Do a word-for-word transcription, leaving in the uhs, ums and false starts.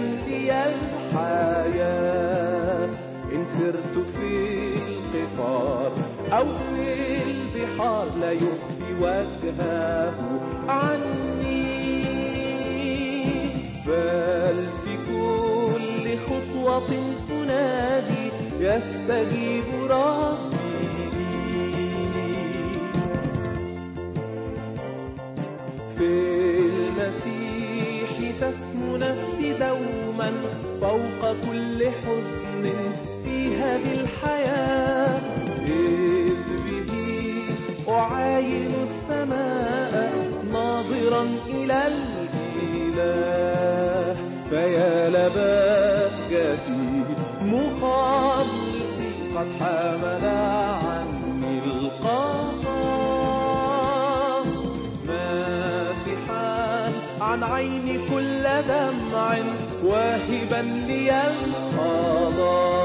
لي الحياة. إن سرت في القفار أو في البحار لا يخفي وجهه عني، بل في كل خطوة أنادي يستجيب ربي لي. في المسيح تسمو نفسي دوما فوق كل حزن في هذه الحياة، إذ به أعاين السماء ناظرا إلى الإله. فيا لبهجتي مخلصي قد حمل عني القصاص، ماسحا عن عيني كل دمع واهبا لي الخلاص.